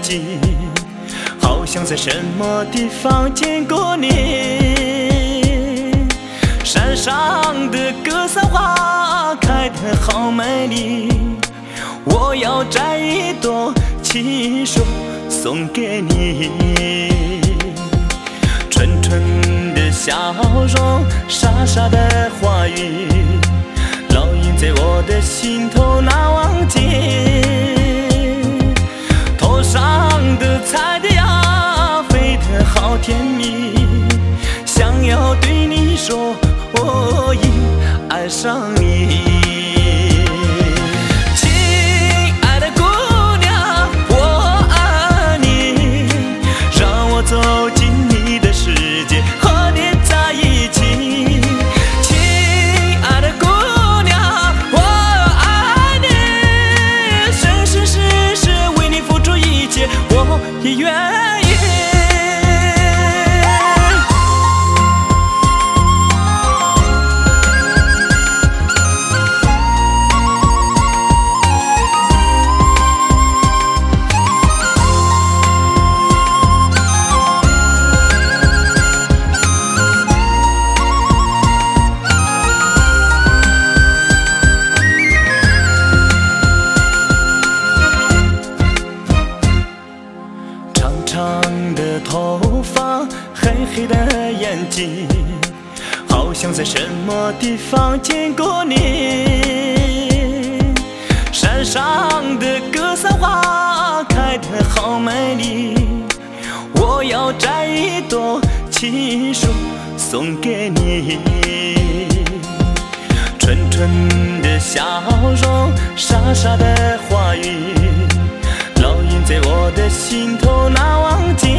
睛，好像在什么地方见过你。山上的格桑花开得好美丽，我要摘一朵亲手送给你。纯纯的笑容，傻傻的话语，烙印在我的心头难忘记。头上的彩蝶呀，飞得好甜蜜，想要对你说，我已爱上你。亲爱的姑娘，我爱你，让我走进你的世界，和你在一起。亲爱的姑娘，我爱你，生生世世为你付出一切，我也愿意。长的头发，黑黑的眼睛，好像在什么地方见过你。山上的格桑花开得好美丽，我要摘一朵亲手送给你。纯纯的笑容，傻傻的话语，烙印在我的心头难忘记。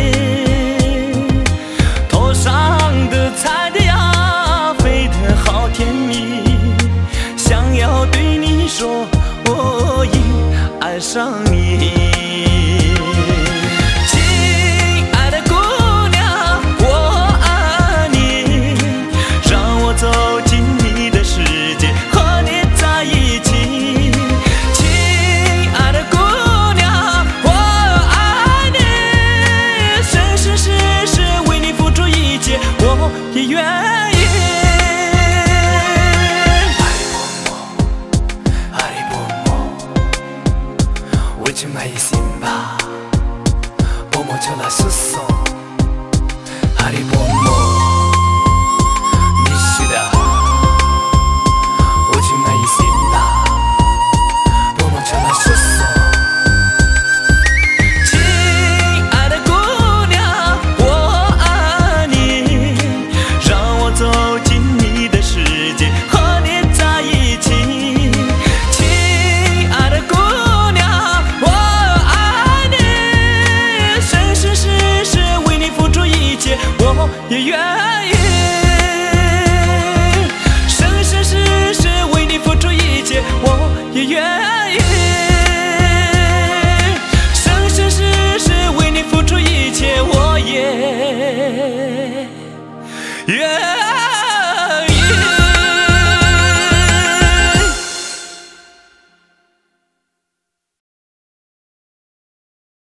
头上的彩蝶呀，飞得好甜蜜，想要对你说，我已爱上你。亲爱的姑娘，我爱你，让我走进你的世界，和你在一起。亲爱的姑娘，我爱你，生生世世为你付出一切，我也愿意。 Simba, pomoć na susom, Haribomo.